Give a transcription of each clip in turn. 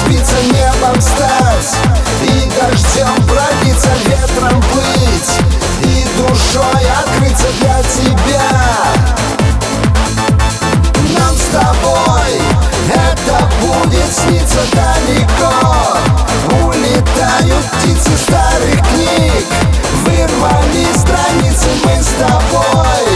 разбиться, небом стать, и дождем пробиться, ветром плыть, и душой открыться для тебя. Нам с тобой это будет сниться далеко. Улетают птицы старых книг, вырвали страницы мы с тобой.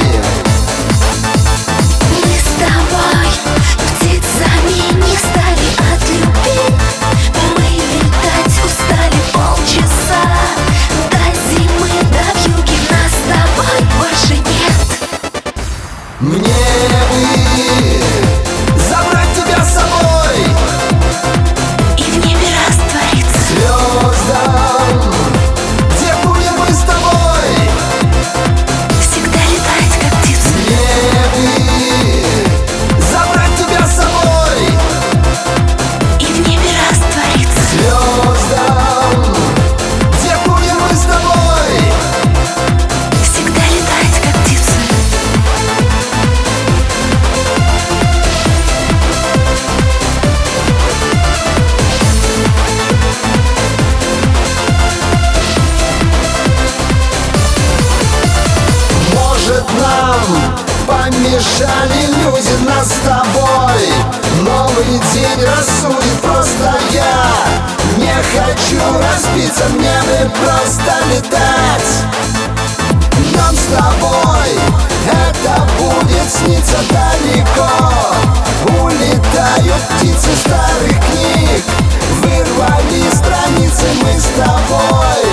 Мы с тобой птицами не стали от любви. Мы летать устали полчаса. До зимы, до вьюги нас с тобой больше нет. Мне бы забрать тебя с собой И в небе раствориться звездам, где будем мы с тобой. всегда летать, как птицы. Мне бы забрать тебя с собой И в небе раствориться звездам, где будем мы с тобой. всегда летать, как птицы. Может, нам помешали люди, нас с тобой новый день рассудит. Просто я не хочу разбиться, мне бы просто летать. Нам с тобой это будет сниться далеко. Улетают птицы старых книг, вырвали страницы мы с тобой.